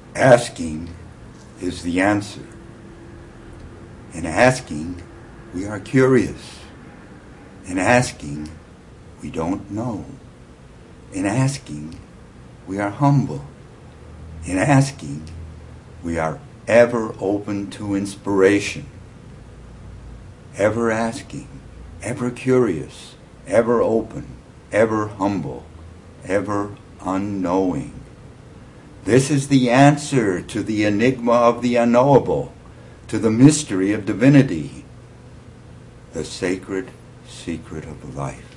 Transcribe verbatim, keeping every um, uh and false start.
Asking is the answer. In asking, we are curious. In asking, we don't know. In asking, we are humble. In asking, we are ever open to inspiration. Ever asking, ever curious, ever open, ever humble, ever unknowing. This is the answer to the enigma of the unknowable, to the mystery of divinity, the sacred secret of life.